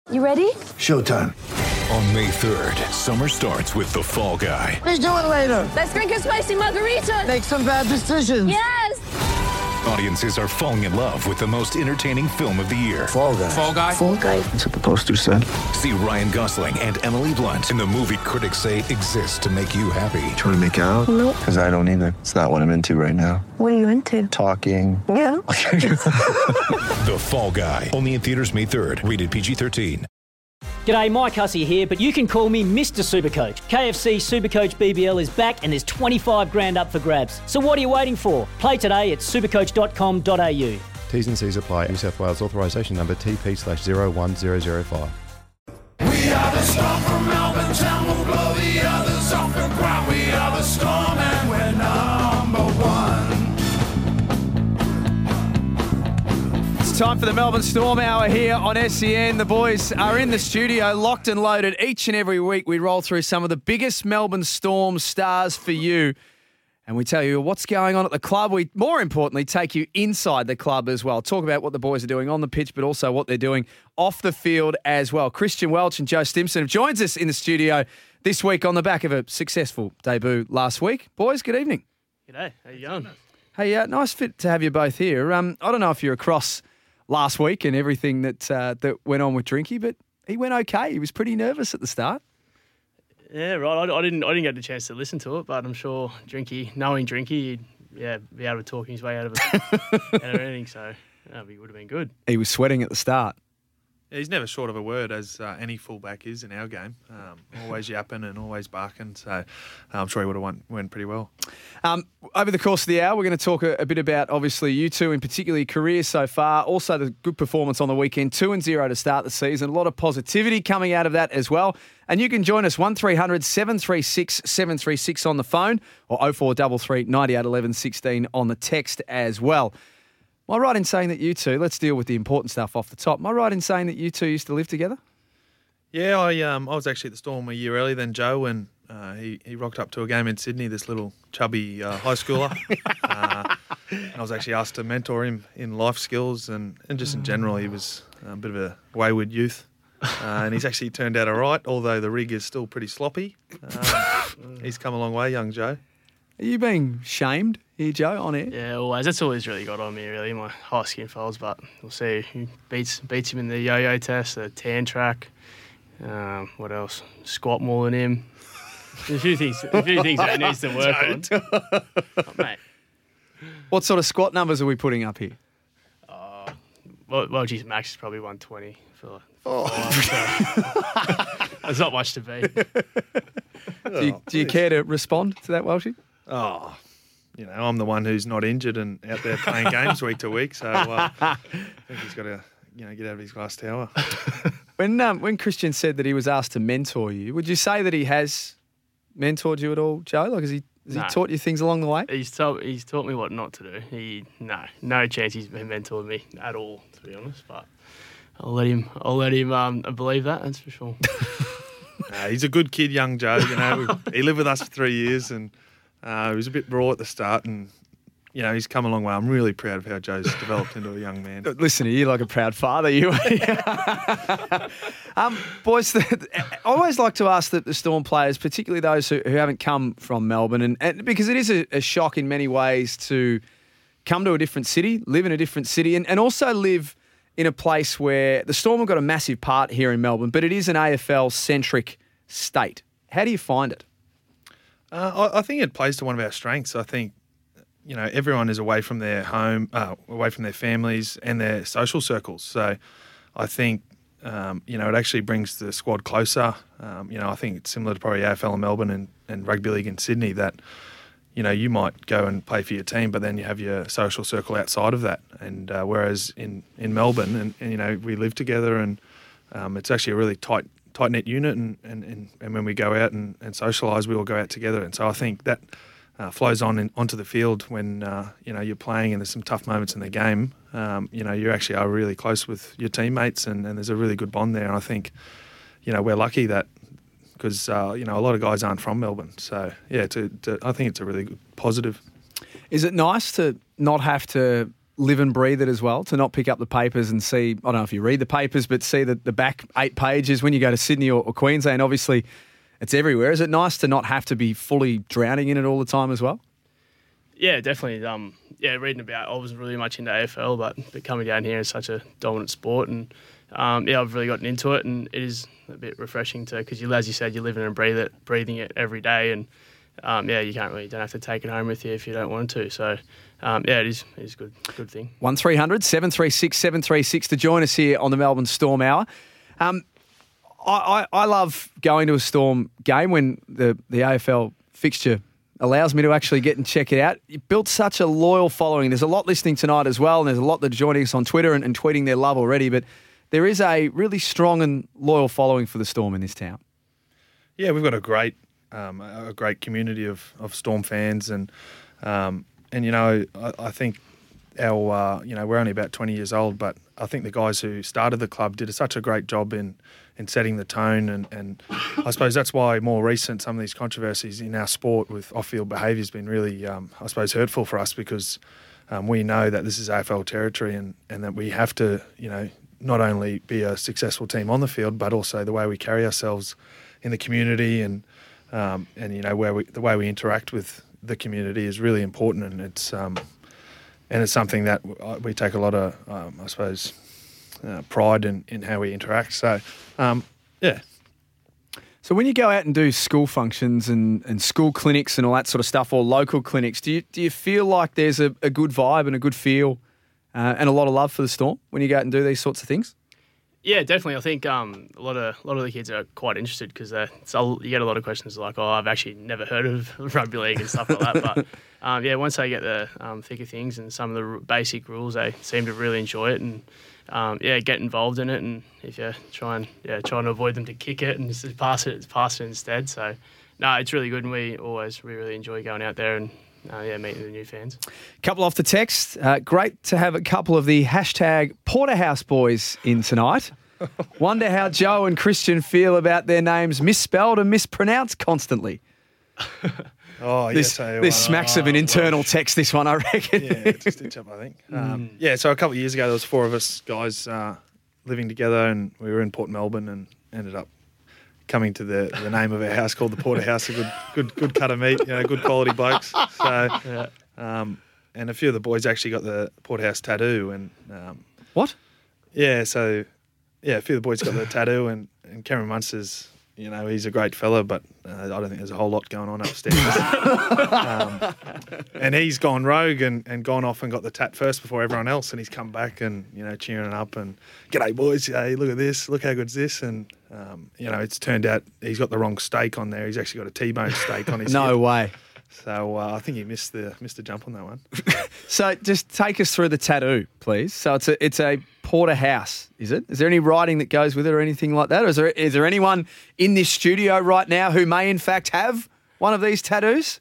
You ready? Showtime. On May 3rd, summer starts with The Fall Guy. Let's do it later. Let's drink a spicy margarita. Make some bad decisions. Yes! Audiences are falling in love with the most entertaining film of the year. Fall Guy. Fall Guy? Fall guy. That's what the poster said. See Ryan Gosling and Emily Blunt in the movie critics say exists to make you happy. Trying to make it out? Nope. Because I don't either. It's not what I'm into right now. What are you into? Talking. Yeah. The Fall Guy. Only in theaters May 3rd. Rated PG-13. G'day, Mike Hussey here, but you can call me Mr. Supercoach. KFC Supercoach BBL is back and there's 25 grand up for grabs. So what are you waiting for? Play today at supercoach.com.au. T's and C's apply. New South Wales authorisation number TP/01005. We are the storm from Melbourne town, we'll blow the others off the ground. We are the storm and we're number one. It's time for the Melbourne Storm Hour here on SEN. The boys are in the studio, locked and loaded. Each and every week we roll through some of the biggest Melbourne Storm stars for you. And we tell you what's going on at the club. We, more importantly, take you inside the club as well. Talk about what the boys are doing on the pitch, but also what they're doing off the field as well. Christian Welch and Joe Stimson have joined us in the studio this week on the back of a successful debut last week. Boys, good evening. G'day, how you going? Hey, nice fit to have you both here. I don't know if you're across last week and everything that went on with Drinky, but he went okay. He was pretty nervous at the start. Yeah, right. I didn't get the chance to listen to it, but I'm sure knowing Drinky, he'd be able to talk his way out of anything. So he would have been good. He was sweating at the start. Yeah, he's never short of a word, as any fullback is in our game. Always yapping and always barking. So I'm sure he would have went pretty well. Over the course of the hour, we're going to talk a bit about, obviously, you two in particular, your careers so far. Also, the good performance on the weekend, 2-0 to start the season. A lot of positivity coming out of that as well. And you can join us 1300 736 736 on the phone or 0433 98 11 16 on the text as well. Am I right in saying that you two, let's deal with the important stuff off the top. Am I right in saying that you two used to live together? Yeah, I was actually at the Storm a year earlier than Joe, and he rocked up to a game in Sydney, this little chubby high schooler. And I was actually asked to mentor him in life skills and just in general. He was a bit of a wayward youth. And he's actually turned out all right, although the rig is still pretty sloppy. He's come a long way, young Joe. Are you being shamed here, Joe, on air? Yeah, always. That's always really got on me, really, my high skin folds. But we'll see who beats him in the yo-yo test, the tan track. What else? Squat more than him. There's a few things that he needs to work on. Oh, mate. What sort of squat numbers are we putting up here? Well, geez, max is probably 120 for there's not much to beat. Do you care to respond to that, Welshie? Oh, I'm the one who's not injured and out there playing games week to week, so I think he's got to, get out of his glass tower. When Christian said that he was asked to mentor you, would you say that he has mentored you at all, Joe? Like, has he taught you things along the way? He's taught me what not to do. No chance he's mentored me at all, to be honest. But I'll let him believe that. That's for sure. He's a good kid, young Joe. He lived with us for 3 years, and he was a bit raw at the start, and he's come a long way. I'm really proud of how Joe's developed into a young man. Listen to you, like a proud father, you. Boys, I always like to ask the Storm players, particularly those who haven't come from Melbourne, and because it is a shock in many ways to come to a different city, live in a different city, and also live in a place where the Storm have got a massive part here in Melbourne, but it is an AFL-centric state. How do you find it? I think it plays to one of our strengths. I think, everyone is away from their home, away from their families and their social circles. So I think, it actually brings the squad closer. I think it's similar to probably AFL in Melbourne and Rugby League in Sydney that, you might go and play for your team, but then you have your social circle outside of that. And whereas in Melbourne, and we live together, and it's actually a really tight-knit unit, and when we go out and socialise, we all go out together. And so I think that flows onto the field when you're playing and there's some tough moments in the game. You actually are really close with your teammates, and there's a really good bond there. And I think, we're lucky that because a lot of guys aren't from Melbourne. So yeah, I think it's a really good positive. Is it nice to not have to live and breathe it as well, to not pick up the papers and see, I don't know if you read the papers, but see the back 8 pages when you go to Sydney or Queensland? Obviously, it's everywhere. Is it nice to not have to be fully drowning in it all the time as well? Yeah, definitely. Reading about, I wasn't really much into AFL, but coming down here is such a dominant sport, and I've really gotten into it, and it is a bit refreshing because as you said, you're living and breathing it every day, and you don't have to take it home with you if you don't want to. So, it is a good thing. 1300 736 736 to join us here on the Melbourne Storm Hour. I love going to a Storm game when the AFL fixture allows me to actually get and check it out. You built such a loyal following. There's a lot listening tonight as well, and there's a lot that are joining us on Twitter and tweeting their love already, but there is a really strong and loyal following for the Storm in this town. Yeah, we've got a great community of Storm fans, and I think our we're only about 20 years old, but I think the guys who started the club did such a great job in setting the tone, and I suppose that's why more recent some of these controversies in our sport with off-field behaviour has been really hurtful for us, because we know that this is AFL territory, and that we have to not only be a successful team on the field, but also the way we carry ourselves in the community, and the way we interact with the community is really important, and it's something that we take a lot of pride in how we interact. So So when you go out and do school functions and school clinics and all that sort of stuff, or local clinics, do you feel like there's a good vibe and a good feel and a lot of love for the Storm when you go out and do these sorts of things? Yeah, definitely. I think a lot of the kids are quite interested, because you get a lot of questions like, "Oh, I've actually never heard of rugby league," and stuff like that. But once they get the thick of things and some of the basic rules, they seem to really enjoy it and get involved in it. And if you trying to avoid them to kick it and just pass it instead. So no, it's really good, and we really enjoy going out there and meeting the new fans. Couple off the text. Great to have a couple of the hashtag Porterhouse boys in tonight. Wonder how Joe and Christian feel about their names misspelled and mispronounced constantly. Oh, this smacks of an internal text, this one, I reckon. Yeah, just stitch up, I think. So a couple of years ago, there was 4 of us guys living together, and we were in Port Melbourne and ended up coming to the name of our house called the Porterhouse. A good cut of meat, good quality blokes. So, and a few of the boys actually got the Porterhouse tattoo. And what? Yeah, so a few of the boys got the tattoo, and Cameron Munster's, he's a great fella, but I don't think there's a whole lot going on upstairs. And he's gone rogue and gone off and got the tat first before everyone else, and he's come back and, cheering up and, "G'day, boys, hey, look at this, look how good's this." And, it's turned out he's got the wrong steak on there. He's actually got a T-bone steak on his No hip. way. So I think he missed the jump on that one. So just take us through the tattoo, please. So it's a Porterhouse, is it? Is there any writing that goes with it or anything like that? Or is there anyone in this studio right now who may in fact have one of these tattoos?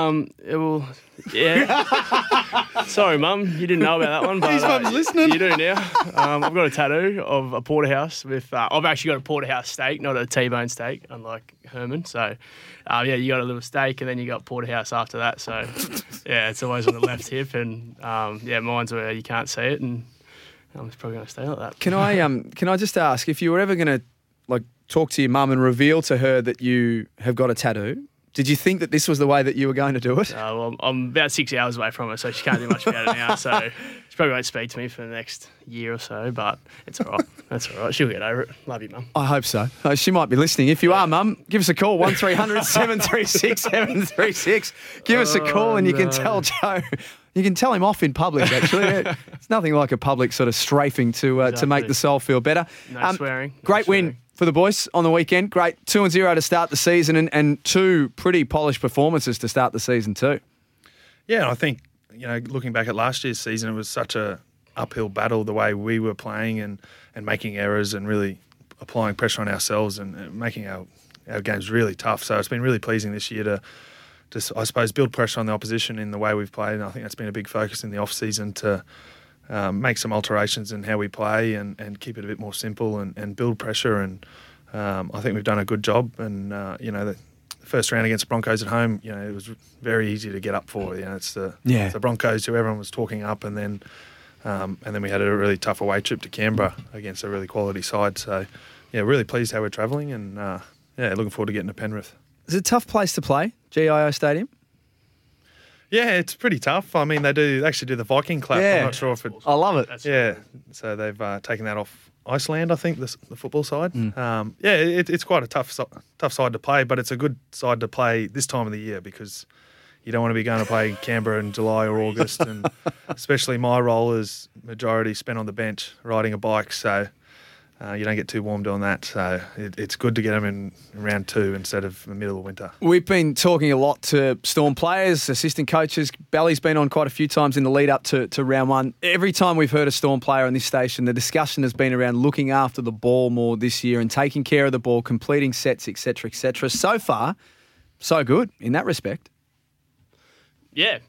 Sorry, Mum, you didn't know about that one, but His mum's listening. You do now. I've got a tattoo of a porterhouse with. I've actually got a porterhouse steak, not a T-bone steak, unlike Herman. So, you got a little steak, and then you got porterhouse after that. So, it's always on the left hip, and mine's where you can't see it, and I'm probably going to stay like that. Can I just ask, if you were ever going to talk to your mum and reveal to her that you have got a tattoo, did you think that this was the way that you were going to do it? Well, I'm about 6 hours away from her, so she can't do much about it now. So she probably won't speak to me for the next year or so, but it's all right. That's all right. She'll get over it. Love you, Mum. I hope so. She might be listening. If you are, Mum, give us a call, 1300 736 736. Give us a call and you can tell Joe. You can tell him off in public, actually. It's nothing like a public sort of strafing to make the soul feel better. No swearing. Great win for the boys on the weekend. Great 2-0 to start the season and 2 pretty polished performances to start the season too. Yeah, and I think, looking back at last year's season, it was such a uphill battle the way we were playing and making errors and really applying pressure on ourselves and making our games really tough. So it's been really pleasing this year to I suppose, build pressure on the opposition in the way we've played. And I think that's been a big focus in the off-season to make some alterations in how we play and keep it a bit more simple and build pressure. And I think we've done a good job. And, the first round against Broncos at home, it was very easy to get up for. It's the Broncos who everyone was talking up. And then And then we had a really tough away trip to Canberra against a really quality side. So, yeah, really pleased how we're travelling and, looking forward to getting to Penrith. Is it a tough place to play, GIO Stadium? Yeah, it's pretty tough. I mean, they actually do the Viking clap. Yeah. I'm not sure if it... I love it. Yeah, so they've taken that off Iceland, I think, the football side. It's quite a tough side to play, but it's a good side to play this time of the year because you don't want to be going to play Canberra in July or August, and especially my role is majority spent on the bench riding a bike, so you don't get too warm doing that. So it's good to get them in round 2 instead of the middle of winter. We've been talking a lot to Storm players, assistant coaches. Bally's been on quite a few times in the lead up to round 1. Every time we've heard a Storm player on this station, the discussion has been around looking after the ball more this year and taking care of the ball, completing sets, etc., etc. So far, so good in that respect. Yeah,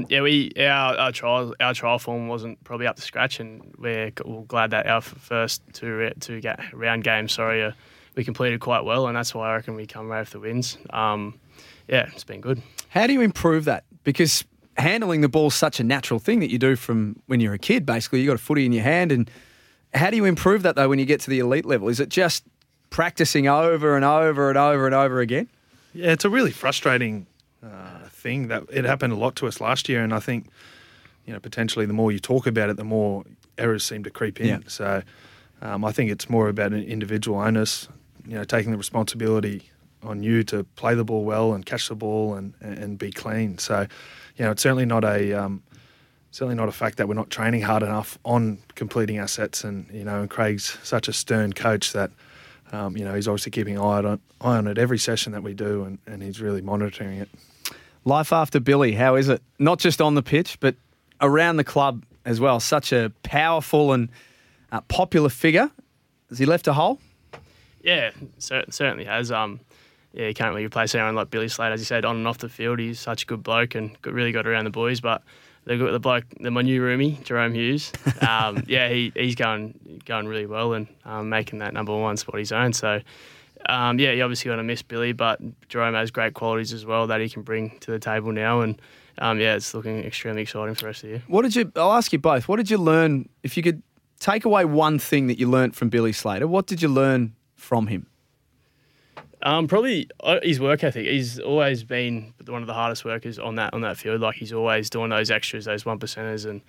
our trial form wasn't probably up to scratch, and we're glad that our first two round games, we completed quite well, and that's why I reckon we come away with the wins. It's been good. How do you improve that? Because handling the ball is such a natural thing that you do from when you're a kid. Basically, you got a footy in your hand, and how do you improve that though when you get to the elite level? Is it just practicing over and over and over and over again? Yeah, it's a really frustrating thing that it happened a lot to us last year, and I think potentially the more you talk about it, the more errors seem to creep in. Yeah. So I think it's more about an individual onus, taking the responsibility on you to play the ball well and catch the ball and be clean. So it's certainly not a fact that we're not training hard enough on completing our sets, and Craig's such a stern coach that he's obviously keeping an eye on it every session that we do, and he's really monitoring it. Life after Billy, how is it? Not just on the pitch, but around the club as well. Such a powerful and popular figure. Has he left a hole? Yeah, certainly has. You can't really replace anyone like Billy Slade, as you said, on and off the field. He's such a good bloke and really got around the boys. But my new roomie, Jerome Hughes, he's going really well and making that number 1 spot his own. So. You obviously going to miss Billy, but Jerome has great qualities as well that he can bring to the table now, and it's looking extremely exciting for the rest of the year. I'll ask you both, what did you learn, if you could take away one thing that you learnt from Billy Slater, what did you learn from him? Probably his work ethic. He's always been one of the hardest workers on that field. Like, he's always doing those extras, those 1%ers, and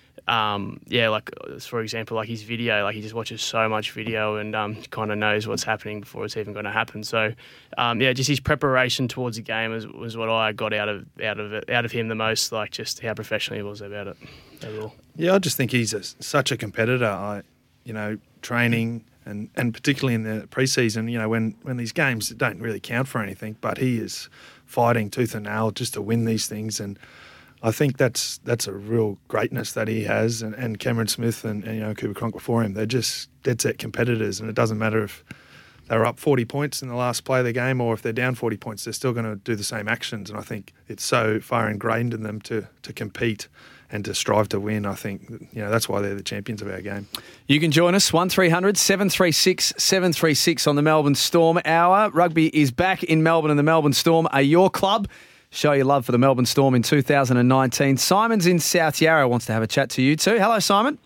like for example, like his video, like he just watches so much video and kind of knows what's happening before it's even going to happen. So just his preparation towards the game was what I got out of him the most. Like, just how professional he was about it overall. Yeah, I just think he's such a competitor. Training and particularly in the preseason, when these games don't really count for anything, but he is fighting tooth and nail just to win these things. And I think that's a real greatness that he has, and Cameron Smith and Cooper Cronk before him. They're just dead set competitors, and it doesn't matter if they're up 40 points in the last play of the game or if they're down 40 points, they're still going to do the same actions. And I think it's so far ingrained in them to compete and to strive to win. I think that's why they're the champions of our game. You can join us 1300 736 736 on the Melbourne Storm Hour. Rugby is back in Melbourne, and the Melbourne Storm are your club. Show your love for the Melbourne Storm in 2019. Simon's in South Yarra, wants to have a chat to you too. Hello, Simon.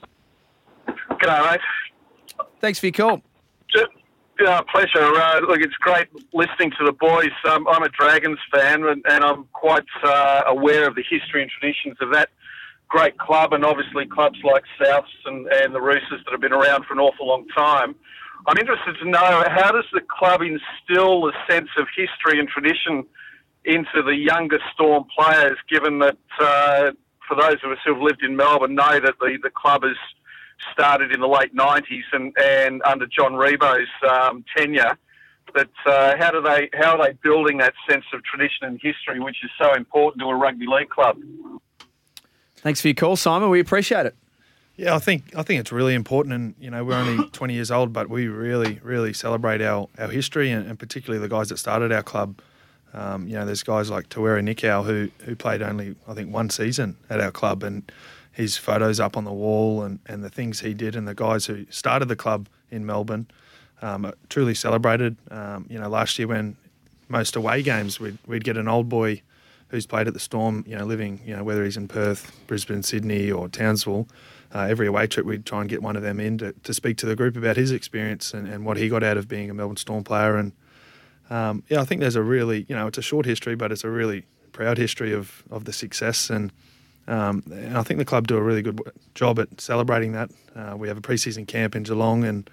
G'day, mate. Thanks for your call. Pleasure. Look, it's great listening to the boys. I'm a Dragons fan, and I'm quite aware of the history and traditions of that great club, and obviously clubs like Souths and the Roosters that have been around for an awful long time. I'm interested to know, how does the club instill a sense of history and tradition into the younger Storm players, given that for those of us who have lived in Melbourne know that the club has started in the late 90s and under John Rebo's tenure, but how are they building that sense of tradition and history, which is so important to a rugby league club? Thanks for your call, Simon. We appreciate it. Yeah, I think it's really important, and we're only 20 years old, but we really, really celebrate our history, and particularly the guys that started our club. There's guys like Tawera Nikau who played only, I think, one season at our club, and his photos up on the wall and the things he did, and the guys who started the club in Melbourne truly celebrated. Last year when most away games we'd get an old boy who's played at the Storm, living, whether he's in Perth, Brisbane, Sydney or Townsville, every away trip we'd try and get one of them in to speak to the group about his experience and what he got out of being a Melbourne Storm player. And I think there's a really, it's a short history, but it's a really proud history of the success. And I think the club do a really good job at celebrating that. We have a pre-season camp in Geelong, and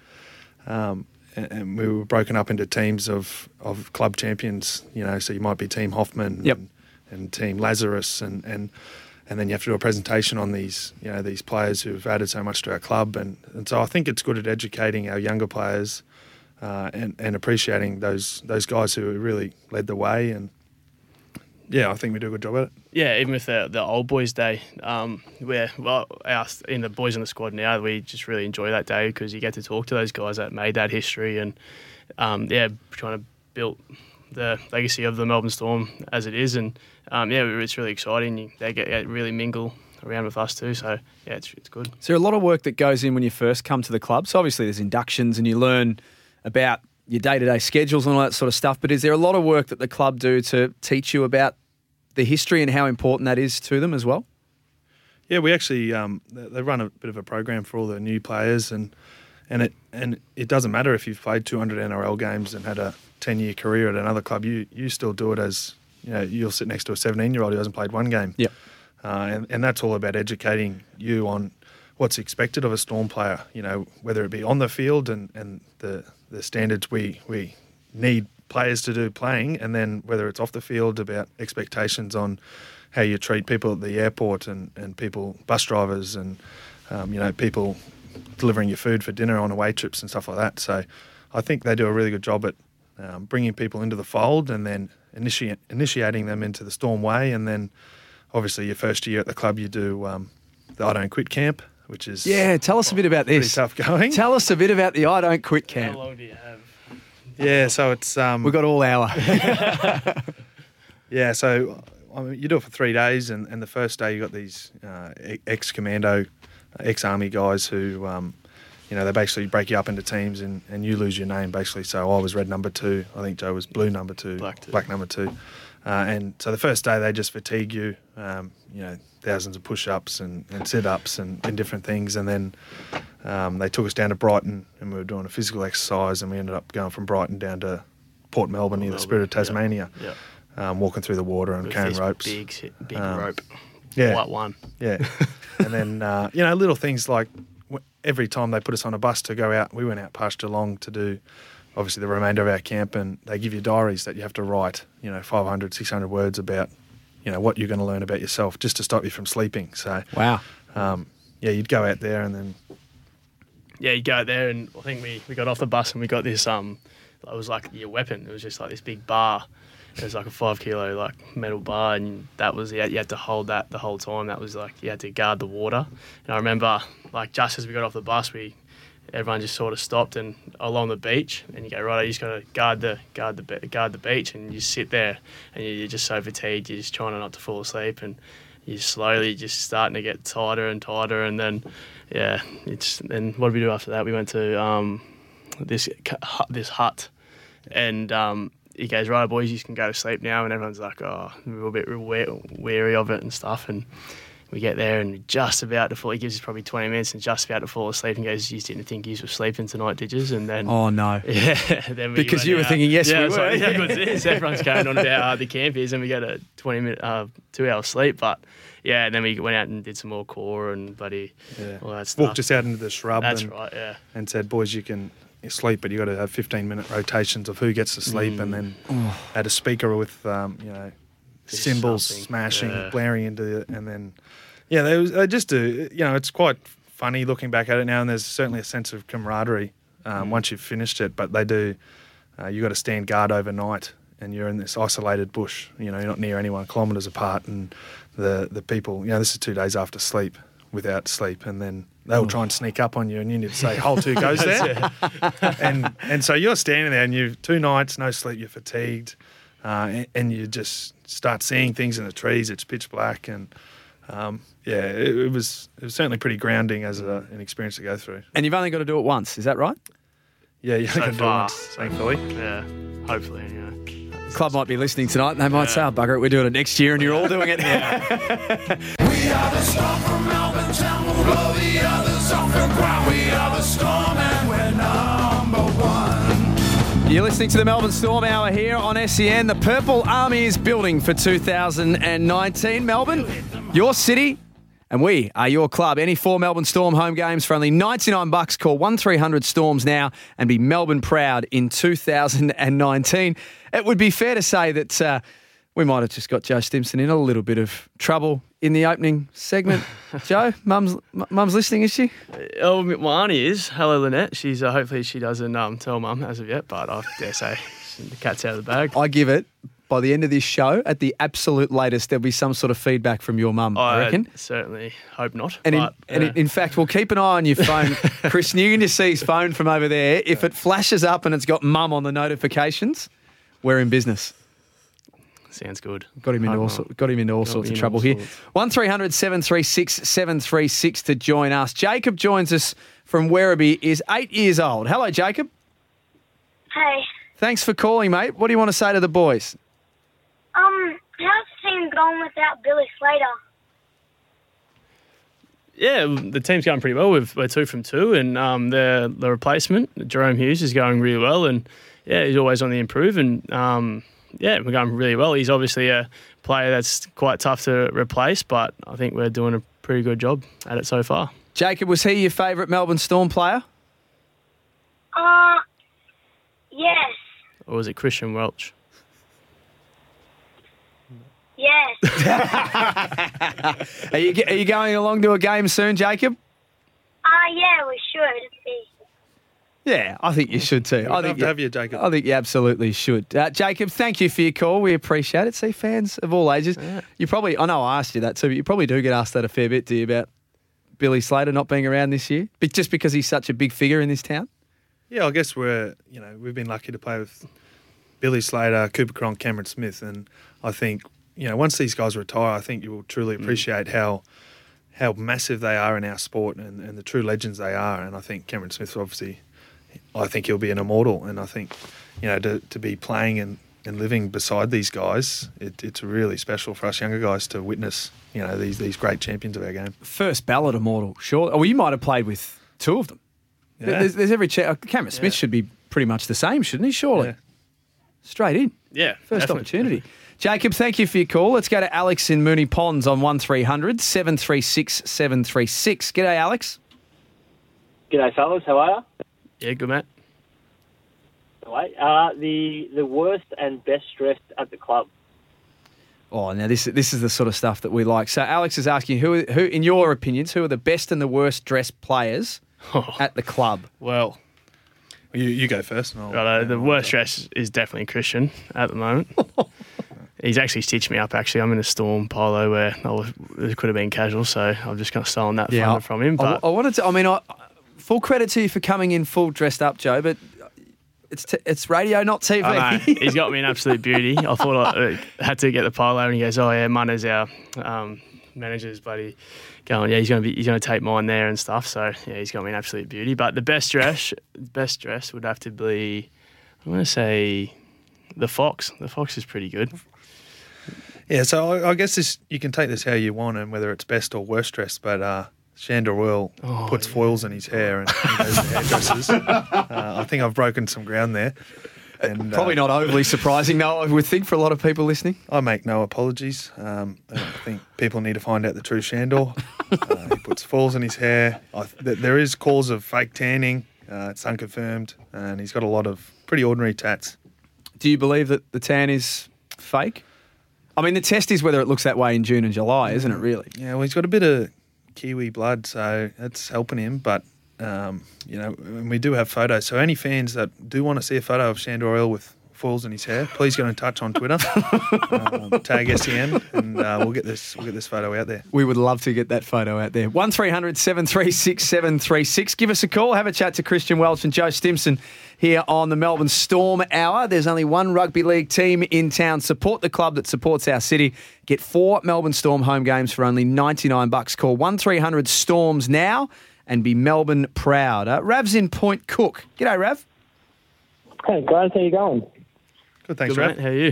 we were broken up into teams of club champions. So you might be Team Hoffman and Team Lazarus, and then you have to do a presentation on these players who've added so much to our club. And so I think it's good at educating our younger players and appreciating those guys who really led the way. And I think we do a good job at it. Yeah, even with the old boys' day, in the boys in the squad now, we just really enjoy that day because you get to talk to those guys that made that history and trying to build the legacy of the Melbourne Storm as it is. And it's really exciting. They get really mingle around with us too. So it's good. Is there a lot of work that goes in when you first come to the club? So obviously there's inductions and you learn about your day-to-day schedules and all that sort of stuff. But is there a lot of work that the club do to teach you about the history and how important that is to them as well? Yeah, we actually they run a bit of a program for all the new players, and it doesn't matter if you've played 200 NRL games and had a 10-year career at another club. You still do it as you'll sit next to a 17-year-old who hasn't played one game. Yep. And that's all about educating you on what's expected of a Storm player. Whether it be on the field and the standards we need players to do playing, and then whether it's off the field about expectations on how you treat people at the airport and bus drivers and people delivering your food for dinner on away trips and stuff like that. So I think they do a really good job at bringing people into the fold and then initiating them into the Storm way. And then obviously your first year at the club you do the I Don't Quit camp, which is tell us a bit about this. Pretty tough going. Tell us a bit about the I Don't Quit camp. How long do you have? Yeah, so it's we've got all hour. Yeah, so you do it for 3 days, and the first day you got these ex-commando, ex-army guys who, they basically break you up into teams and you lose your name basically. So I was red number 2, I think Joe was blue number 2, black number 2, and so the first day they just fatigue you, thousands of push-ups and sit-ups and different things, and then they took us down to Brighton and we were doing a physical exercise, and we ended up going from Brighton down to Port Melbourne near the Spirit of Tasmania. Yeah. Walking through the water and carrying ropes. Big rope. Yeah. White one. Yeah. And then, little things like every time they put us on a bus to go out, we went out past Geelong to do obviously the remainder of our camp, and they give you diaries that you have to write, 500, 600 words about, what you're going to learn about yourself just to stop you from sleeping. So, wow. You'd go out there and then. Yeah, you go out there, and I think we got off the bus and we got this, it was like your weapon. It was just like this big bar. It was like a 5 kilo metal bar, and that was you had to hold that the whole time. That was you had to guard the water. And I remember just as we got off the bus, everyone just sort of stopped and along the beach, and you go, right, you just got to guard the beach, and you sit there, and you're just so fatigued, you're just trying not to fall asleep, and you're slowly just starting to get tighter and tighter, and then then what did we do after that? We went to this hut, and he goes, right, boys, you can go to sleep now. And everyone's like, oh, a little bit wary of it and stuff. And we get there and just about to fall. He gives us probably 20 minutes and just about to fall asleep and goes, you didn't think you were sleeping tonight, did you? And then, oh, no. Yeah. Then because you were thinking, yes, we were. Like, how good is this? Everyone's going on about how the camp is, and we get a 2-hour sleep. But, yeah, and then we went out and did some more core and all that stuff. Walked us out into the shrub. That's right, yeah. And said, boys, you can sleep, but you got to have 15-minute rotations of who gets to sleep, and then had a speaker with cymbals smashing, blaring into it, and then they just do. It's quite funny looking back at it now, and there's certainly a sense of camaraderie once you've finished it. But they do. You got to stand guard overnight, and you're in this isolated bush. You're not near anyone, kilometres apart, and the people. This is 2 days after sleep, without sleep, and then they'll try and sneak up on you, and you need to say, hole 2 goes there. and so you're standing there, and you've 2 nights, no sleep, you're fatigued, and you just start seeing things in the trees. It's pitch black, and it was certainly pretty grounding as an experience to go through. And you've only got to do it once, is that right? Yeah, you only got to do it once, thankfully. Yeah, hopefully, anyway. club might be listening tonight and they might say, oh, bugger it, we're doing it next year and you're all doing it. We are the storm from Melbourne town. We'll blow the others off the ground. We are the storm and we're number one. You're listening to the Melbourne Storm Hour here on SEN. The Purple Army is building for 2019. Melbourne, your city, and we are your club. Any 4 Melbourne Storm home games for only $99. Call 1300 Storms now and be Melbourne proud in 2019. It would be fair to say that we might have just got Joe Stimson in a little bit of trouble in the opening segment. Joe, Mum's listening, is she? Oh, my auntie is. Hello, Lynette. She's hopefully she doesn't tell Mum as of yet, but I dare say the cat's out of the bag. I give it. By the end of this show, at the absolute latest, there'll be some sort of feedback from your mum, I reckon. Certainly hope not. And, in fact, we'll keep an eye on your phone. Chris, you can just see his phone from over there. If it flashes up and it's got mum on the notifications, we're in business. Sounds good. Got him into all sorts of trouble here. 1300 736 736 to join us. Jacob joins us from Werribee, is 8 years old. Hello, Jacob. Hey. Thanks for calling, mate. What do you want to say to the boys? How's the team going without Billy Slater? Yeah, the team's going pretty well. We're 2 from 2, and the replacement, Jerome Hughes, is going really well, and yeah, he's always on the improve, and yeah, we're going really well. He's obviously a player that's quite tough to replace, but I think we're doing a pretty good job at it so far. Jacob, was he your favourite Melbourne Storm player? Yes. Or was it Christian Welch? Yes. Are you going along to a game soon, Jacob? Yeah, we should be. Yeah, I think you should too. I'd love to have you, Jacob. I think you absolutely should. Jacob, thank you for your call. We appreciate it. See, fans of all ages. Yeah. You probably, I know I asked you that too, but you probably do get asked that a fair bit, do you, about Billy Slater not being around this year? But just because he's such a big figure in this town? Yeah, I guess we've been lucky to play with Billy Slater, Cooper Cronk, Cameron Smith, and I think, once these guys retire, I think you will truly appreciate how massive they are in our sport and the true legends they are. And I think Cameron Smith, obviously, I think he'll be an immortal. And I think, to be playing and living beside these guys, it's really special for us younger guys to witness, these great champions of our game. First ballot immortal, sure. Well, you might have played with 2 of them. Yeah. There's every chance. Cameron Smith should be pretty much the same, shouldn't he? Surely. Yeah. Straight in. Yeah. First definitely. opportunity. Jacob, thank you for your call. Let's go to Alex in Moonee Ponds on 1300 736 736. G'day, Alex. G'day, fellas. How are you? Yeah, good, mate. The worst and best dressed at the club. Oh, now this is the sort of stuff that we like. So Alex is asking, who in your opinions, who are the best and the worst dressed players at the club? Well, you go first. The worst dress is definitely Christian at the moment. He's actually stitched me up, actually. I'm in a Storm polo where it could have been casual, so I've just kind of stolen that from him. But I wanted to, full credit to you for coming in full dressed up, Joe, but it's radio, not TV. I know. He's got me an absolute beauty. I thought I had to get the polo, and he goes, "Oh yeah, Munna's our manager's buddy." Going, yeah, he's going to take mine there and stuff. So yeah, he's got me an absolute beauty. But the best dress would have to be, I'm going to say, the Fox. The Fox is pretty good. Yeah, so I guess you can take this how you want, and whether it's best or worst dressed, but Shandor Royal puts foils in his hair and goes to hairdressers. I think I've broken some ground there. And, probably not overly surprising, though, I would think, for a lot of people listening. I make no apologies. I think people need to find out the true Shandor. He puts foils in his hair. There is calls of fake tanning. It's unconfirmed. And he's got a lot of pretty ordinary tats. Do you believe that the tan is fake? I mean, the test is whether it looks that way in June and July, isn't it, really? Yeah, well, he's got a bit of Kiwi blood, so that's helping him. But, we do have photos. So any fans that do want to see a photo of Shandor Royal with foils in his hair, please get in touch on Twitter. Tag SEN, and we'll get this photo out there. We would love to get that photo out there. 1300 736 736. Give us a call. Have a chat to Christian Welch and Joe Stimson here on the Melbourne Storm Hour. There's only one rugby league team in town. Support the club that supports our city. Get 4 Melbourne Storm home games for only $99. Call 1300 Storms now and be Melbourne proud. Rav's in Point Cook. G'day, Rav. Hey, guys. How you going? Good, thanks, Good, Raph. mate. How are you?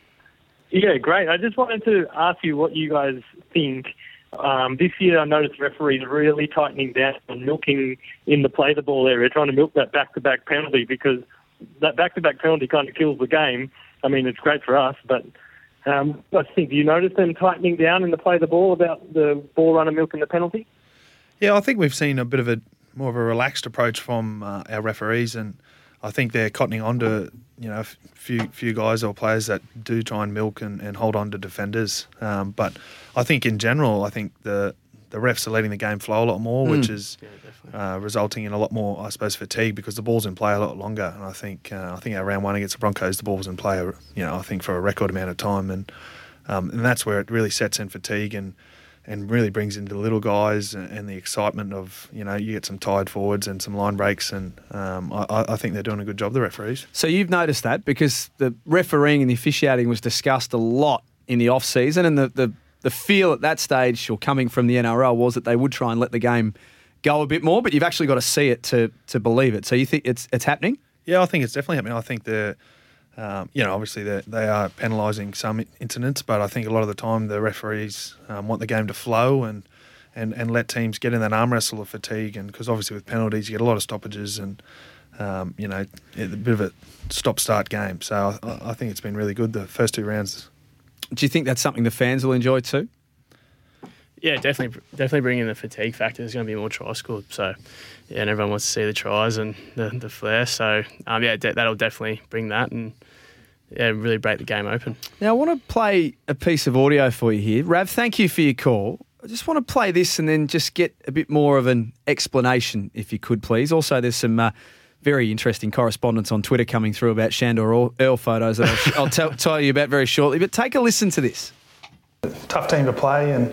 Yeah, great. I just wanted to ask you what you guys think. This year I noticed referees really tightening down on milking in the play the ball area, trying to milk that back-to-back penalty, because that back-to-back penalty kind of kills the game. I mean, it's great for us, but I think, do you notice them tightening down in the play the ball about the ball runner milking the penalty? Yeah, I think we've seen a bit of a more of a relaxed approach from our referees, and I think they're cottoning on to a few guys or players that do try and milk and hold on to defenders. But I think in general, I think the refs are letting the game flow a lot more, which is resulting in a lot more, I suppose, fatigue, because the ball's in play a lot longer. And I think our round one against the Broncos, the ball was in play, I think for a record amount of time, and that's where it really sets in fatigue and really brings into the little guys and the excitement of, you get some tired forwards and some line breaks, and I think they're doing a good job, the referees. So you've noticed that, because the refereeing and the officiating was discussed a lot in the off-season, and the feel at that stage, or coming from the NRL, was that they would try and let the game go a bit more, but you've actually got to see it to believe it. So you think it's happening? Yeah, I think it's definitely happening. I think they're obviously they are penalising some incidents, but I think a lot of the time the referees want the game to flow and let teams get in that arm wrestle of fatigue, and because obviously with penalties you get a lot of stoppages and a bit of a stop-start game. So I think it's been really good the first two rounds. Do you think that's something the fans will enjoy too? Yeah, definitely bringing the fatigue factor. There's going to be more try scored. So, yeah, and everyone wants to see the tries and the flair. So, that'll definitely bring that and, really break the game open. Now, I want to play a piece of audio for you here. Rav, thank you for your call. I just want to play this and then just get a bit more of an explanation, if you could, please. Also, there's some very interesting correspondence on Twitter coming through about Shandor Earl photos that I'll tell you about very shortly. But take a listen to this. Tough team to play, and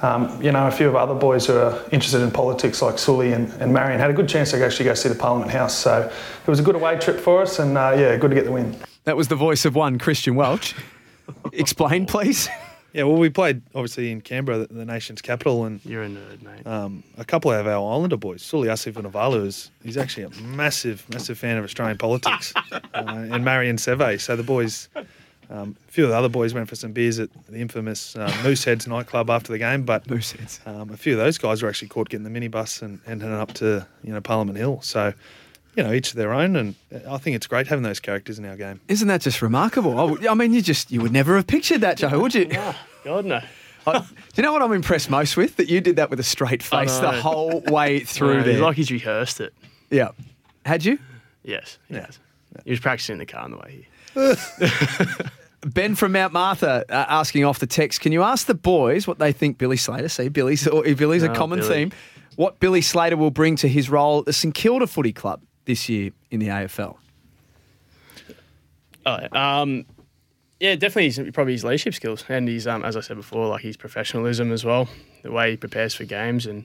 a few of other boys who are interested in politics, like Sully and Marion, had a good chance to actually go see the Parliament House. So it was a good away trip for us, and good to get the win. That was the voice of one Christian Welch. Explain, please. Yeah, well, we played obviously in Canberra, the nation's capital, and you're a nerd, mate. A couple of our Islander boys, Sully Vunivalu, he's actually a massive fan of Australian politics, and Marion Seve. So the boys. A few of the other boys went for some beers at the infamous Mooseheads nightclub after the game, but Mooseheads. A few of those guys were actually caught getting the minibus and heading up to Parliament Hill. So, each of their own, and I think it's great having those characters in our game. Isn't that just remarkable? I mean, you would never have pictured that, Joe, would you? No, God no. Do you know what I'm impressed most with? That you did that with a straight face the whole way through there. It's like he's rehearsed it. Yeah. Had you? Yes. Yes. He was practicing in the car on the way here. Ben from Mount Martha asking off the text, can you ask the boys what they think Billy Slater, Billy's a common theme, what Billy Slater will bring to his role at the St Kilda Footy Club this year in the AFL? Definitely probably his leadership skills and his, as I said before, like his professionalism as well, the way he prepares for games and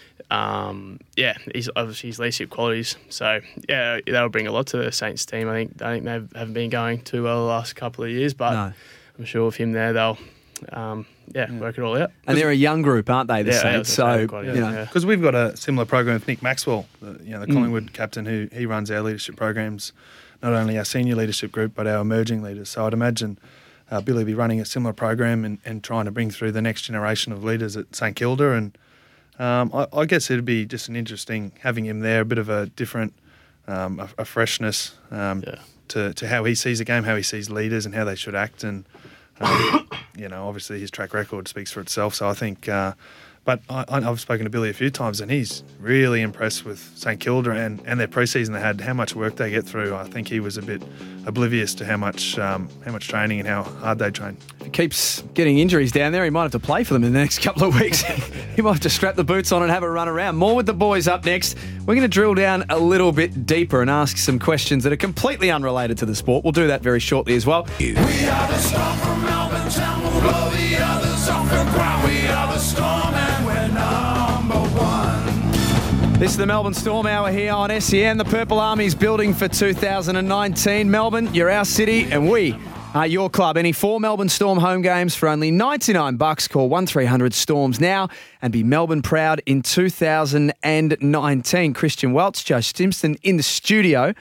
he's obviously his leadership qualities. So that'll bring a lot to the Saints team. I think they haven't been going too well the last couple of years, but I'm sure with him there they'll work it all out. And they're a young group, aren't they? The Saints. So because we've got a similar program with Nick Maxwell, the Collingwood captain, who he runs our leadership programs, not only our senior leadership group but our emerging leaders. So I'd imagine Billy will be running a similar program and trying to bring through the next generation of leaders at St Kilda. And I guess it'd be just an interesting having him there, a bit of a different, a freshness to how he sees the game, how he sees leaders and how they should act. And, obviously his track record speaks for itself. So I think, but I've spoken to Billy a few times and he's really impressed with St Kilda and their pre-season they had, how much work they get through. I think he was a bit oblivious to how much training and how hard they train. If he keeps getting injuries down there, he might have to play for them in the next couple of weeks. He might have to strap the boots on and have a run around. More with the boys up next. We're going to drill down a little bit deeper and ask some questions that are completely unrelated to the sport. We'll do that very shortly as well. We are the Storm from Melbourne town. We'll blow the others off the ground. We are the Storm and we're number one. This is the Melbourne Storm Hour here on SEN. The Purple Army's building for 2019. Melbourne, you're our city and we are your club. Any 4 Melbourne Storm home games for only $99. Call 1300 Storms now and be Melbourne proud in 2019. Christian Welch, Joe Stimson in the studio. We're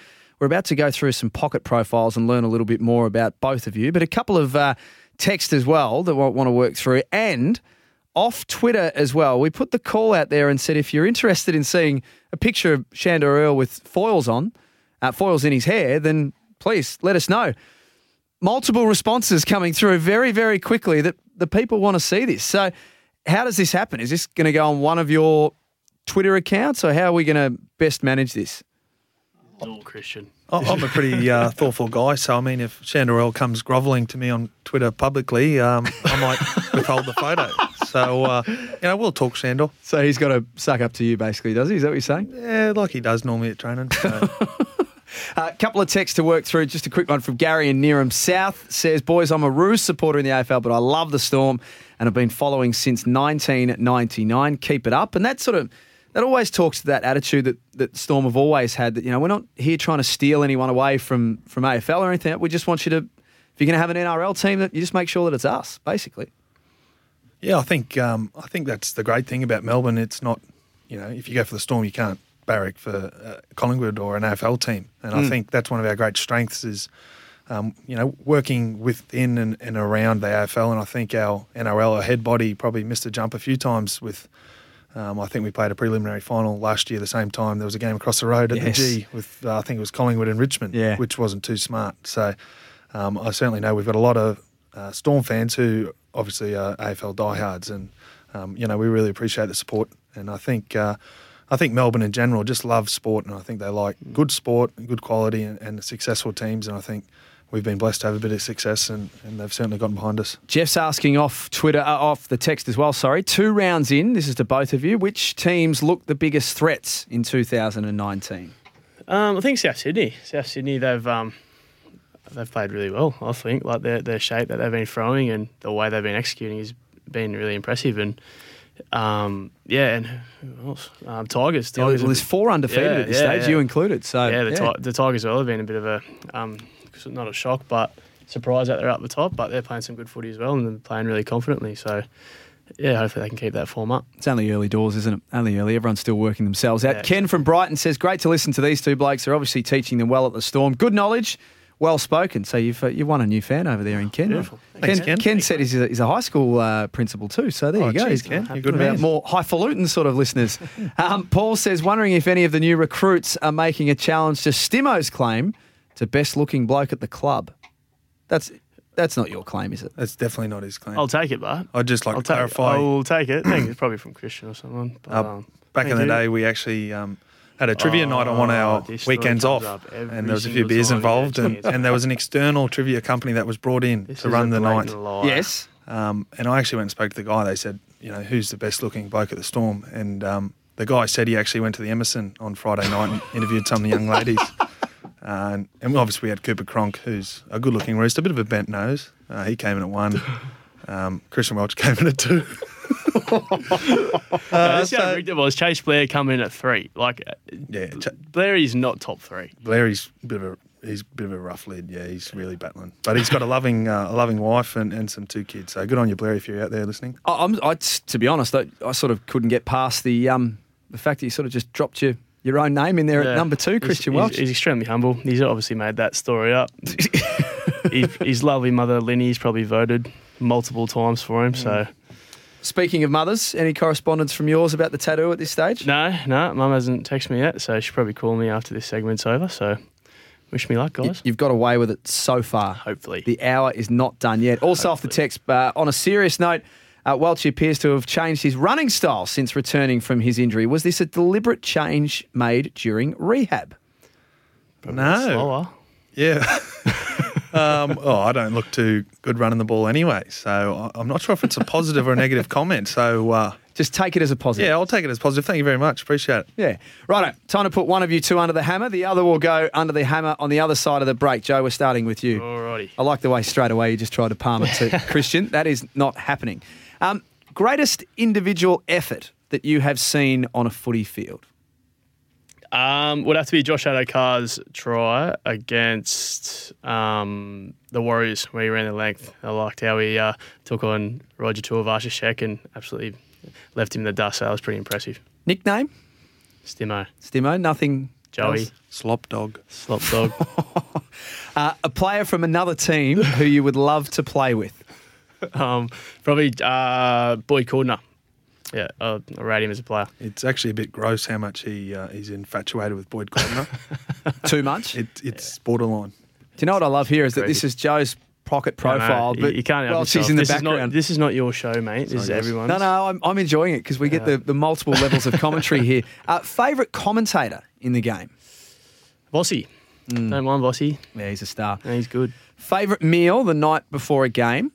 We're about to go through some pocket profiles and learn a little bit more about both of you, but a couple of texts as well that we want to work through. And off Twitter as well, we put the call out there and said if you're interested in seeing a picture of Shandor Earl with foils in his hair, then please let us know. Multiple responses coming through very, very quickly that the people want to see this. So how does this happen? Is this going to go on one of your Twitter accounts, or how are we going to best manage this? All Christian. I'm a pretty thoughtful guy, so I mean, if Shandor Earl comes grovelling to me on Twitter publicly, I might withhold the photo. So, we'll talk Shandor. So he's got to suck up to you, basically, does he? Is that what you're saying? Yeah, like he does normally at training. So. A couple of texts to work through. Just a quick one from Gary in Neerim South. Says, boys, I'm a Roos supporter in the AFL, but I love the Storm and have been following since 1999. Keep it up. And that always talks to that attitude that Storm have always had, that, we're not here trying to steal anyone away from AFL or anything. We just want you to, if you're going to have an NRL team, that you just make sure that it's us, basically. Yeah, I think that's the great thing about Melbourne. It's not, if you go for the Storm, you can't barrack for Collingwood or an AFL team. And I think that's one of our great strengths is, working within and around the AFL. And I think our NRL, our head body, probably missed a jump a few times with, I think we played a preliminary final last year the same time. There was a game across the road at the G with, I think it was Collingwood and Richmond, which wasn't too smart. So I certainly know we've got a lot of Storm fans who obviously are AFL diehards, and, we really appreciate the support. And I think Melbourne in general just loves sport, and I think they like good sport, good quality, and successful teams. And I think we've been blessed to have a bit of success, and they've certainly gotten behind us. Jeff's asking off Twitter, off the text as well, sorry. 2 rounds in, this is to both of you. Which teams look the biggest threats in 2019? I think South Sydney. South Sydney, they've played really well, I think. Like their shape that they've been throwing and the way they've been executing has been really impressive. And and who else? Tigers. Well, there's 4 undefeated at this stage, you included. So the Tigers as well have been a bit of a not a shock, but surprise that they're up the top. But they're playing some good footy as well, and they're playing really confidently. So hopefully they can keep that form up. It's only early doors, isn't it? Only early. Everyone's still working themselves out. Ken from Brighton says, great to listen to these two blokes. They're obviously teaching them well at the Storm. Good knowledge. Well spoken. So you've won a new fan over there in Ken. Beautiful. Thanks, Ken. Ken said he's a high school principal too. So there you go. Geez, Ken. You're good man. More highfalutin sort of listeners. Paul says, wondering if any of the new recruits are making a challenge to Stimo's claim to best looking bloke at the club. That's not your claim, is it? That's definitely not his claim. I'll take it, but I'd just like to clarify. I'll take it. I think it's probably from Christian or someone. But, back in the day, we actually had a trivia night on one of our weekends off, and there was a few beers involved, and there was an external trivia company that was brought in to run the night. Yes. And I actually went and spoke to the guy. They said, who's the best looking bloke at the Storm? And the guy said he actually went to the Emerson on Friday night and interviewed some of the young ladies. And obviously we had Cooper Cronk, who's a good-looking rooster, a bit of a bent nose. He came in at 1. Christian Welch came in at 2. This is how rigged it was. Chase Blair come in at 3. Blair is not top 3. Blair is a bit of a rough lid. Yeah, he's really battling, but he's got a loving wife and some 2 kids. So good on you, Blair, if you're out there listening. To be honest, I sort of couldn't get past the fact that you sort of just dropped your own name in there at number 2, Christian Welch. He's extremely humble. He's obviously made that story up. His lovely mother, Linny's probably voted multiple times for him. So, speaking of mothers, any correspondence from yours about the tattoo at this stage? No, Mum hasn't texted me yet, so she'll probably call me after this segment's over. So, wish me luck, guys. You've got away with it so far. Hopefully. The hour is not done yet. Also off the text, on a serious note, Welch appears to have changed his running style since returning from his injury. Was this a deliberate change made during rehab? Probably slower. Yeah. I don't look too good running the ball anyway, so I'm not sure if it's a positive or a negative comment. So just take it as a positive. Yeah, I'll take it as positive. Thank you very much. Appreciate it. Yeah. Righto. Time to put one of you 2 under the hammer. The other will go under the hammer on the other side of the break. Joe, we're starting with you. Alrighty. I like the way straight away you just tried to palm it to Christian. That is not happening. Greatest individual effort that you have seen on a footy field? Would have to be Josh Addo-Carr's try against the Warriors where he ran the length. I liked how he took on Roger Tuivasa-Sheck and absolutely left him in the dust. So that was pretty impressive. Nickname? Stimo. Stimo, nothing Joey. Slop dog. Slop dog. A player from another team who you would love to play with. Probably Boyd Cordner. Yeah, I rate him as a player. It's actually a bit gross how much he's infatuated with Boyd Cordner. Too much? It's borderline. Do you know what I love here is that this is Joe's pocket profile, No, but you can't help she's yourself. in the This is background. this is not your show, mate. This is everyone's. No, I'm enjoying it because we get the multiple levels of commentary here. Favourite commentator in the game? Vossi. Don't mind Vossi. Yeah, he's a star. Yeah, he's good. Favourite meal the night before a game?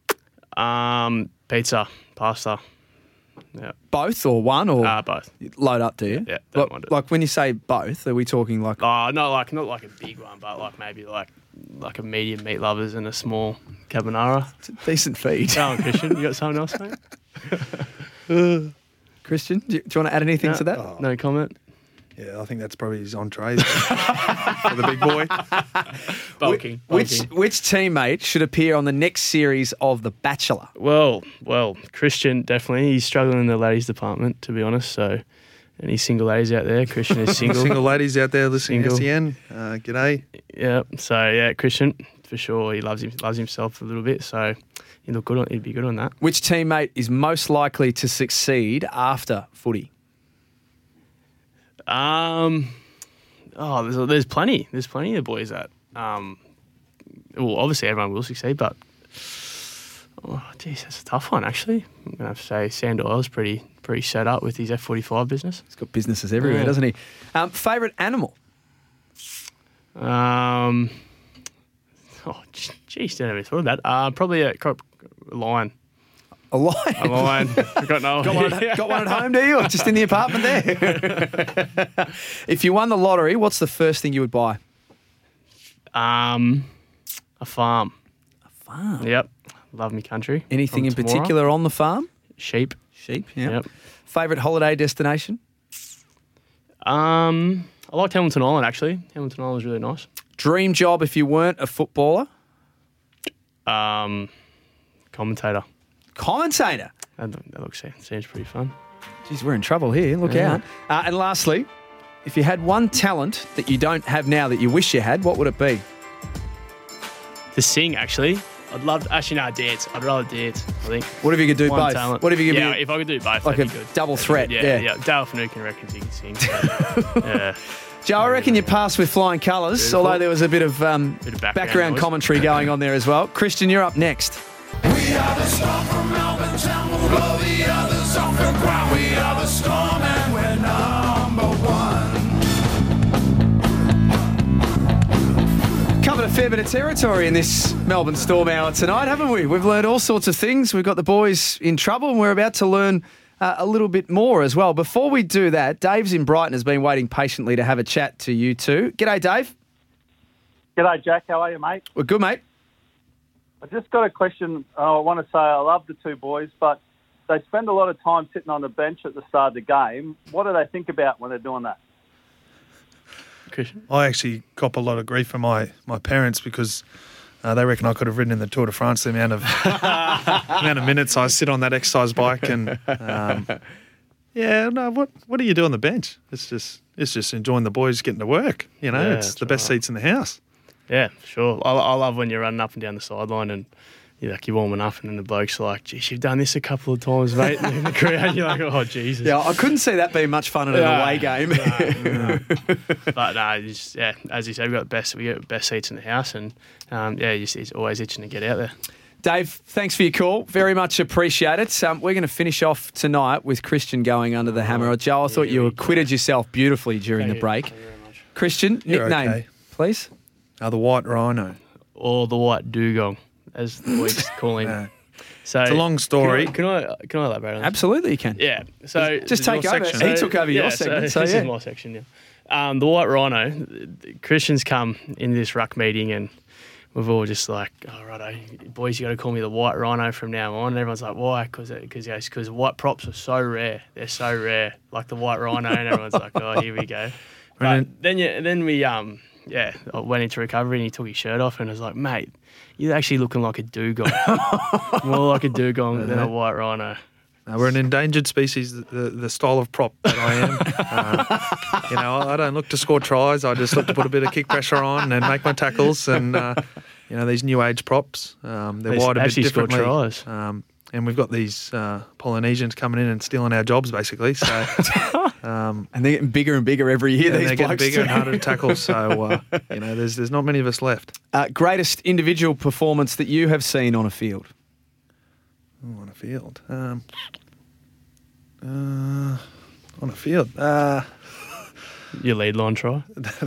Pizza, pasta. Yeah. Both or one or both. Load up, do you? Yeah, don't mind it. Like when you say both, are we talking like? Oh, not like a big one, but like maybe like a medium meat lovers and a small carbonara. It's a decent feed. Go on, Christian. You got something else, mate? Christian, do you want to add anything to that? No comment. Yeah, I think that's probably his entree for the big boy. Bulking. Which teammate should appear on the next series of The Bachelor? Well, Christian definitely. He's struggling in the ladies department, to be honest. So, any single ladies out there, Christian is single. Single ladies out there listening to Single. SEN, g'day. Yeah. So yeah, Christian for sure. He loves himself a little bit. So he'd look good. He'd be good on that. Which teammate is most likely to succeed after footy? There's plenty. There's plenty of boys that. Obviously everyone will succeed, but that's a tough one actually. I'm gonna have to say Sam Doyle's pretty set up with his F45 business. He's got businesses everywhere, doesn't he? Favourite animal? Don't ever thought of that. Probably a lion. A lion? A lion. Got one at home, do you? Or just in the apartment there? If you won the lottery, what's the first thing you would buy? A farm. A farm? Yep. Love me country. Anything in particular on the farm? Sheep. Sheep, yeah. Yep. Favourite holiday destination? I liked Hamilton Island, actually. Hamilton Island was really nice. Dream job if you weren't a footballer? Commentator. Commentator? That seems pretty fun. Geez, we're in trouble here. Look out. And lastly, if you had one talent that you don't have now that you wish you had, what would it be? To sing, actually. Dance. I'd rather dance, I think. What if you could do One both? talent. What if you could be? If I could do both, like that'd a be good. double threat. Yeah. Dale Finucane reckons he can sing. So, yeah. Joe, I reckon you passed with flying colours, Beautiful. although there was a bit of background noise. commentary going on there as well. Christian, you're up next. We are the storm from Melbourne town. We'll blow the others off the ground. We are the storm and we're number one. Covered a fair bit of territory in this Melbourne Storm Hour tonight, haven't we? We've learned all sorts of things. We've got the boys in trouble and we're about to learn a little bit more as well. Before we do that, Dave's in Brighton has been waiting patiently to have a chat to you two. G'day, Dave. G'day, Jack. How are you, mate? We're good, mate. I just got a question. I want to say I love the two boys, but they spend a lot of time sitting on the bench at the start of the game. What do they think about when they're doing that? Christian? I actually cop a lot of grief from my parents because they reckon I could have ridden in the Tour de France the amount of minutes I sit on that exercise bike and what do you do on the bench? It's just enjoying the boys getting to work. You know, it's the best seats in the house. Yeah, sure. I love when you're running up and down the sideline and you're warming up and then the bloke's like, geez, you've done this a couple of times, mate. And in the crowd, you're like, oh, Jesus. Yeah, I couldn't see that being much fun at an away game. No. But no, as you said, we get best seats in the house and it's always itching to get out there. Dave, thanks for your call. Very much appreciate it. We're going to finish off tonight with Christian going under the hammer. Joe, I thought you acquitted yourself beautifully during the break. Thank you very much. Christian, You're nickname, okay. please. The White Rhino. Or the White Dugong, as the boys call him. No. So It's a long story. Can I elaborate on that? Absolutely, you can. Yeah. So Just take over. section. He took over your segment. So this yeah. is my section. Yeah. The White Rhino. Christian's come in this ruck meeting and we've all just like, oh righto, boys, you got to call me the White Rhino from now on. And everyone's like, why? Because white props are so rare. They're so rare, like the White Rhino. And everyone's like, oh, here we go. But then we I went into recovery and he took his shirt off and I was like, mate, you're actually looking like a dugong. More like a dugong than a White Rhino. We're an endangered species, the style of prop that I am. I don't look to score tries. I just look to put a bit of kick pressure on and make my tackles. And, these new age props, they're wired a bit differently. Tries. And we've got these Polynesians coming in and stealing our jobs, basically. So, and they're getting bigger and bigger every year. Yeah, these they're getting bigger and harder to tackle. So, there's not many of us left. Greatest individual performance that you have seen on a field? On a field. On a field. Your lead line try.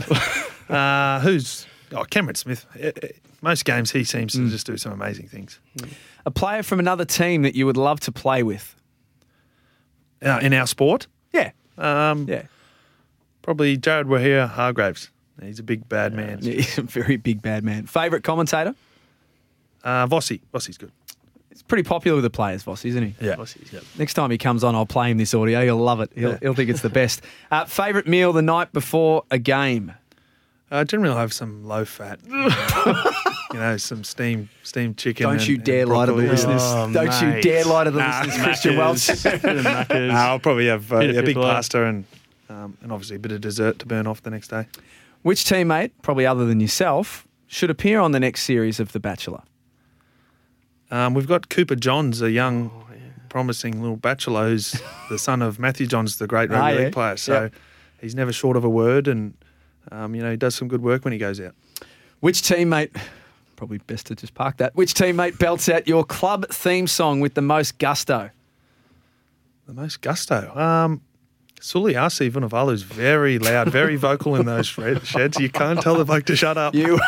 Cameron Smith. Most games he seems to just do some amazing things. A player from another team that you would love to play with? In our sport? Yeah. Yeah. Probably Jared Waerea-Hargreaves. He's a big bad man. Yeah, he's a very big bad man. Favourite commentator? Vossi. Vossi's good. He's pretty popular with the players, Vossi, isn't he? Yeah. Vossi's, yep. Next time he comes on, I'll play him this audio. He'll love it. He'll think it's the best. Favourite meal the night before a game? Generally, I'll have some low fat. Some steamed chicken. Don't you dare lie to the listeners. Don't you dare lie to the listeners, Christian Welch. I'll probably have a big pasta and obviously a bit of dessert to burn off the next day. Which teammate, probably other than yourself, should appear on the next series of The Bachelor? We've got Cooper Johns, a young, promising little bachelor who's the son of Matthew Johns, the great rugby league player. So he's never short of a word and, he does some good work when he goes out. Which teammate, probably best to just park that, which teammate belts out your club theme song with the most gusto? The most gusto? Sully R.C. Vunivalu's very loud, very vocal in those sheds. You can't tell the bloke to shut up. You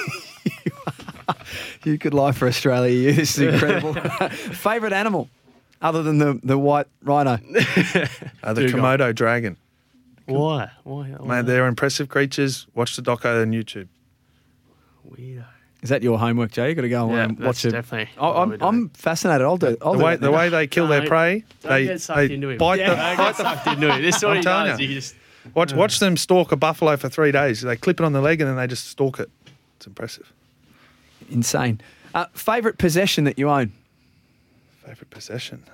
could lie for Australia. This is incredible. Favourite animal other than the white rhino? The Komodo dragon. Why? Mate, they're impressive creatures. Watch the doco on YouTube. Weirdo. Is that your homework, Joe? You've got to go and watch it. Definitely. I'm fascinated. I'll do it. The way they kill their prey, they get sucked into him. bite sucked into it. This is what he does. You just watch them stalk a buffalo for 3 days. They clip it on the leg and then they just stalk it. It's impressive. Insane. Favourite possession that you own? Favourite possession?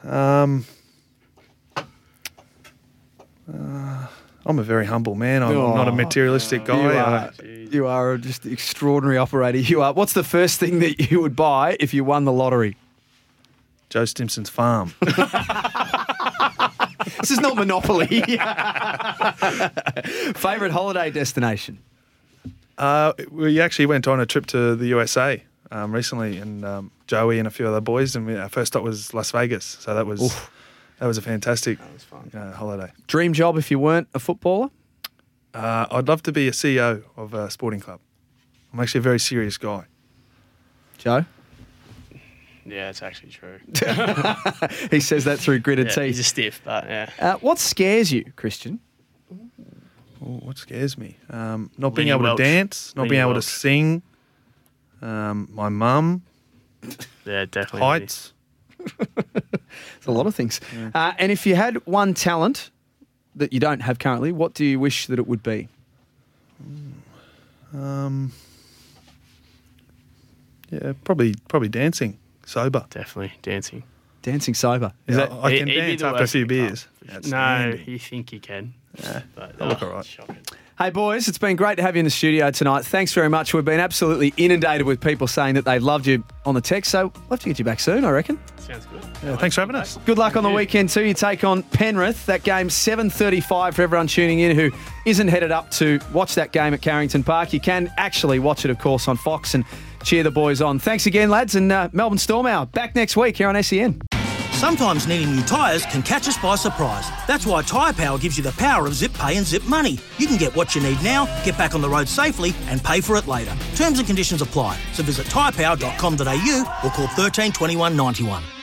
I'm a very humble man. I'm not a materialistic guy. You are just an extraordinary operator. You are. What's the first thing that you would buy if you won the lottery? Joe Stimson's farm. This is not Monopoly. Favourite holiday destination? We actually went on a trip to the USA recently, and Joey and a few other boys, and our first stop was Las Vegas. So that was a fantastic holiday. Dream job if you weren't a footballer? I'd love to be a CEO of a sporting club. I'm actually a very serious guy. Joe? Yeah, it's actually true. He says that through gritted teeth. He's a stiff, but yeah. What scares you, Christian? What scares me? Not being able to dance, not being able to sing. My mum. Yeah, definitely. Heights. There's a lot of things. Yeah. And if you had one talent that you don't have currently, what do you wish that it would be? Probably dancing, sober. Definitely dancing. Dancing sober. Is that I can dance after a few beers. No, you think you can. Yeah, but I look all right. Shocking. Hey, boys, it's been great to have you in the studio tonight. Thanks very much. We've been absolutely inundated with people saying that they loved you on the text, so we'll have to get you back soon, I reckon. Sounds good. Yeah, thanks for having us. Good luck on the weekend too. You take on Penrith. That game 7:35 for everyone tuning in who isn't headed up to watch that game at Carrington Park. You can actually watch it, of course, on Fox and cheer the boys on. Thanks again, lads, and Melbourne Storm Hour back next week here on SEN. Sometimes needing new tyres can catch us by surprise. That's why Tyre Power gives you the power of Zip Pay and Zip Money. You can get what you need now, get back on the road safely and pay for it later. Terms and conditions apply. So visit tyrepower.com.au or call 13 21 91.